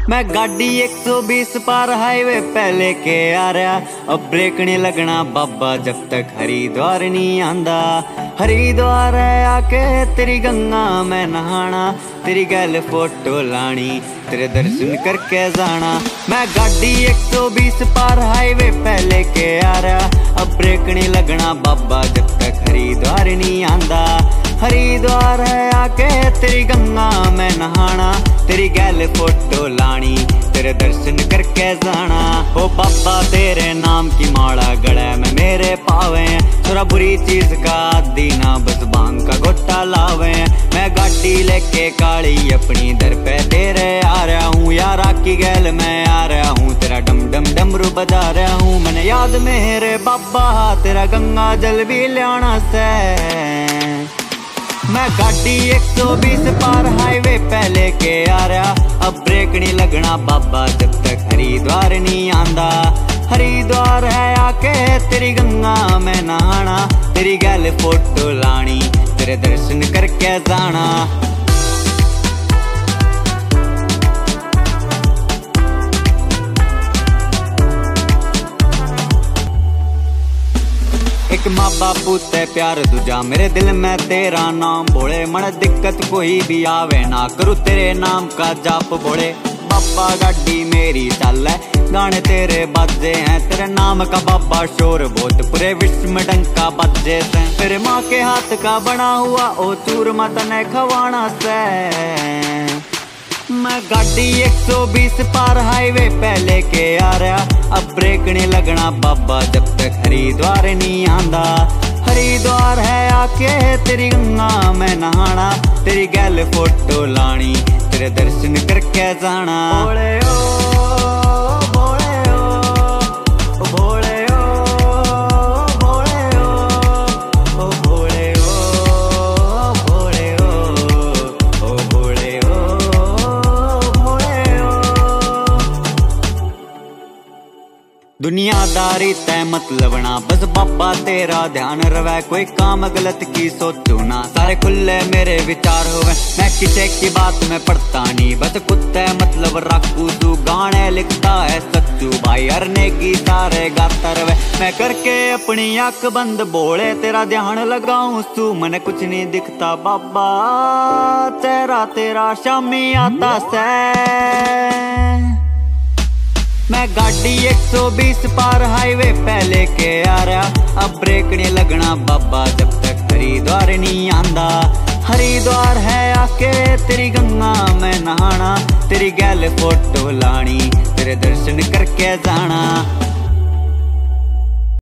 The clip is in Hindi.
मैं गाड़ी 120 पार हाईवे पहले के आ रहा, अब ब्रेक नहीं लगना बाबा जब तक हरिद्वार नहीं आंदा। हरिद्वार है आके तेरी गंगा में नहाना, तेरी गल फोटो लानी, तेरे दर्शन करके जाना। मैं गाड़ी 120 पार हाईवे पहले के आ रहा, अब ब्रेक नहीं लगना बाबा जब तक हरिद्वार नहीं आंदा। हरिद्वार है आके तेरी गंगा में नहाना, तेरी गल फोटो लानी, तेरे दर्शन करके जाना। ओ बाबा तेरे नाम की माला गले में मेरे पावे, थोड़ा बुरी चीज का आदि ना बस भांग का गोटा लावे। मैं गाड़ी लेके काली अपनी दर पे तेरे आ रहा हूँ यार, आकी गैल मैं आ रहा हूँ, तेरा डम डम डमरू बजा रहा हूँ। मैंने याद मेरे बाबा तेरा गंगा जल भी लियाना से। मैं गाड़ी 120 पार हाईवे पहले के आ रहा, अब ब्रेक नहीं लगना बाबा जब तक हरिद्वार नहीं आंदा। हरिद्वार है आके तेरी गंगा में नहाना, तेरी गल फोटो लानी, तेरे दर्शन करके जाना। एक माँ बापू ते प्यार दूजा मेरे दिल में तेरा नाम बोले, मन दिक्कत कोई भी आवे ना करूँ तेरे नाम का जाप बोले। बाबा गाड़ी मेरी चल है, गाने तेरे बाजे हैं, तेरे नाम का बाबा शोर बहुत पूरे विश्व में डंका बजे से। तेरे माँ के हाथ का बना हुआ ओ चूरमा तने खवाना से। मैं गाड़ी 120 पार हाईवे पहले के आ रहा, अब ब्रेक नहीं लगना बाबा जब तक हरिद्वार नहीं आंदा। हरिद्वार है आके तेरी गंगा में नहाना, तेरी गल फोटो लानी, तेरे दर्शन करके जाना। भोले ओ भोले ओ भोले ओ भोले ओ भोले ओ भोले ओ भोले ओ। दुनियादारी तय मतलब ना बस बाबा तेरा ध्यान रवे, कोई काम गलत की सोचू ना, सारे खुले मेरे विचार होवे। मैं किसी की बात में पढ़ता नहीं, बस कुत्ते मतलब रखू तू, गाने लिखता है सच्चू भाई हरने की सारे गाता रवे। मैं करके अपनी आंख बंद बोले तेरा ध्यान लगाऊं तू, मन कुछ नहीं दिखता बाबा तेरा तेरा शामी आता से। मैं गाड़ी 120 पार हाईवे पहले के आ रहा, अब ब्रेक नहीं लगना बाबा जब तक हरिद्वार नहीं आंदा। हरिद्वार है आके तेरी गंगा में नहाना, तेरी गल फोटो लानी, तेरे दर्शन करके जाना।